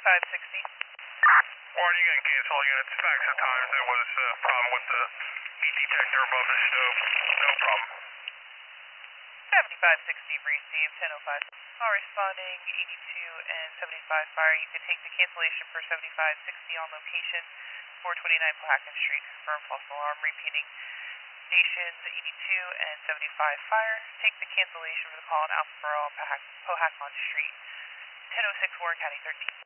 7560. Warren, you can cancel units. Facts of times there was a problem with the heat detector above the stove. No problem. 7560 received, 1005. Call responding 82 and 75 fire. You can take the cancellation for 7560 on location, 429 Pawhackin Street. Confirm false alarm. Repeating stations 82 and 75 fire. Take the cancellation for the call on Alphaboro on Pawhackin Street, 1006 Warren County 13.